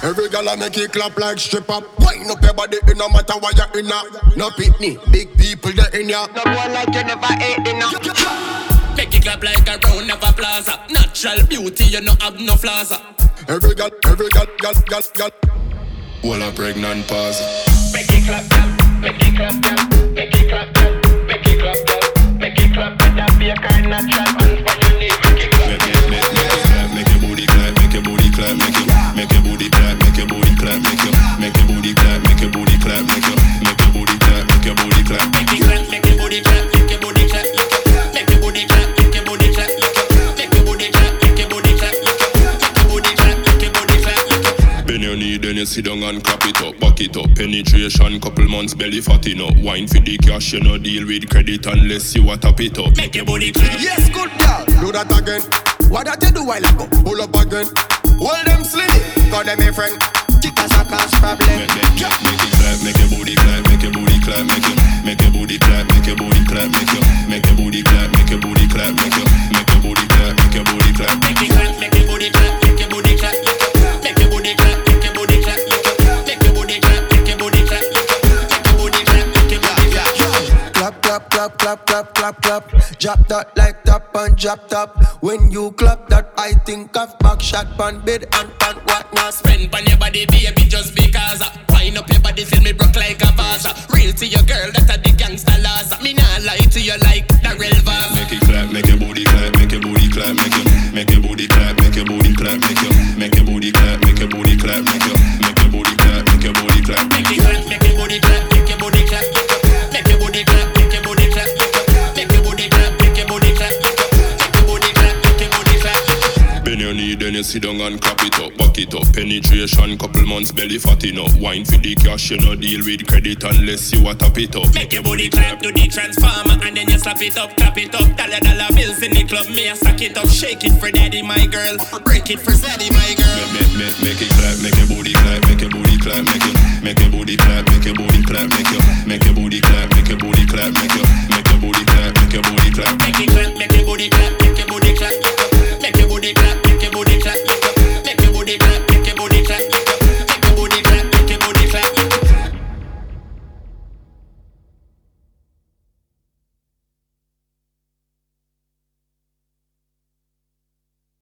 Every girl I make it clap like stripper. Wind up your body, it no matter what you're in. No pitney, big people that in ya. No boy like you never ate dinner. Make it clap like a round of applause. Natural beauty, you no have no flaws. Every girl. Well, a pregnant pause. Make it clap, make it clap, make it clap, make it clap, make it clap. That be a kind natural man for you need. Make it clap, make your booty clap, make your booty clap, make your booty clap, make your booty clap, make your booty clap, make your booty clap, make your booty clap, make your booty clap. Make it clap, make your booty clap, make your booty clap, make your booty clap, make your booty clap, make your booty clap, make your booty clap, make your booty clap, make your booty clap. Bend your knee, then you sit down and clap it up, back it up. Penetration, couple months belly fat enough. Wine for the cash, you no deal with credit unless you a tap it up. Make your booty clap. Yes, good girl. Do that again. What that you do while ago? Pull up again. Hold them slim. Call them a friend. kick us a cause problem. Make it clap, make your booty clap, make your booty clap, make your booty clap, make your booty clap, make your booty clap, make your booty clap, make your booty clap, make your booty clap. Make it clap, make your booty clap, make your booty clap, make your booty clap, make your booty clap, make your booty clap, make your booty clap, make your booty clap, make your booty clap. Clap, clap, clap, clap, clap, clap, clap. Drop that like top and drop top. When you clap that, I think of back shot pan bed and pan whatnot. Spend on your body, baby, just because. Wind up your body, feel me broke like a vase. Real to your girl, that's a the gangsta laws. Me nah lie to you like the real vase. Make it clap, make your booty clap, make your booty clap, make your booty clap, make your booty clap, make your booty clap, make your booty clap, make your booty clap, make your booty clap. Make it clap, make your booty clap, make your booty clap, make your booty clap, make your booty clap, make your booty clap, make your booty clap, make your booty clap, make your booty clap. Bend your knee, then you sit down and clap it up, back it up. Penetration, couple months belly fat enough. Wine for the cash, you no deal with credit unless you a tap it up. Make your booty clap to the transformer and then you slap it up, clap it up. Dollar bills in the club, me a stack it up. Shake it for daddy, my girl. Break it for Zaddy, my girl. Make it clap, make your booty clap, make your booty clap, make your booty clap, make your booty clap, make your booty clap, make your booty clap, make your booty clap, make your booty clap. Make it clap, make your booty clap, make your booty clap.